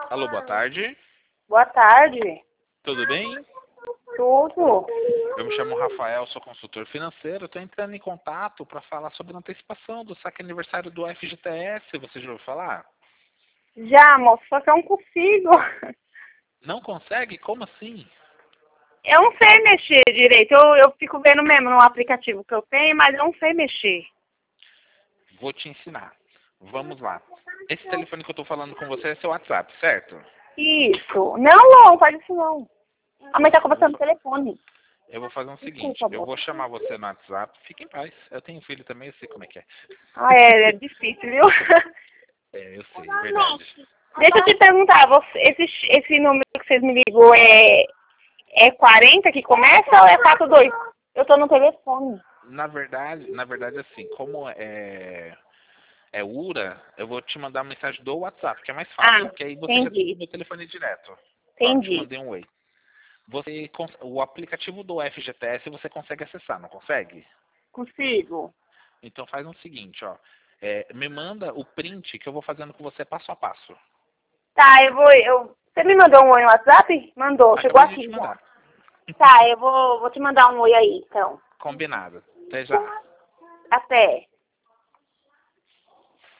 Alô, boa tarde. Boa tarde. Tudo bem? Tudo. Eu me chamo Rafael, sou consultor financeiro. Estou entrando em contato para falar sobre a antecipação do saque aniversário do FGTS. Você já ouviu falar? Já, moço, só que eu não consigo. Não consegue? Como assim? Eu não sei mexer direito. Eu fico vendo mesmo no aplicativo que eu tenho, mas eu não sei mexer. Vou te ensinar. Vamos lá. Esse telefone que eu estou falando com você é seu WhatsApp, certo? Isso. Não, faz isso não. A mãe tá conversando no telefone. Eu vou fazer o seguinte, Desculpa, eu moço. vou chamar você no WhatsApp, fique em paz. Eu tenho filho também, eu sei como é que é. Ah, é difícil, viu? É, eu sei, é verdade. Deixa eu te perguntar, esse número que vocês me ligou é 40 que começa ou é 42? Eu tô no telefone. Na verdade assim, como é URA, eu vou te mandar uma mensagem do WhatsApp, que é mais fácil, Ah, porque aí você já tem o entendi. meu telefone direto. Ó, te Entendi. mandei um oi. O aplicativo do FGTS você consegue acessar, não consegue? Consigo. Então faz o seguinte, ó. Me manda o print que eu vou fazendo com você passo a passo. Tá, Você me mandou um oi no WhatsApp? Mandou, chegou Acabei de te aqui já. mandar. Tá, eu vou te mandar um oi aí, então. Combinado. Até já. Até.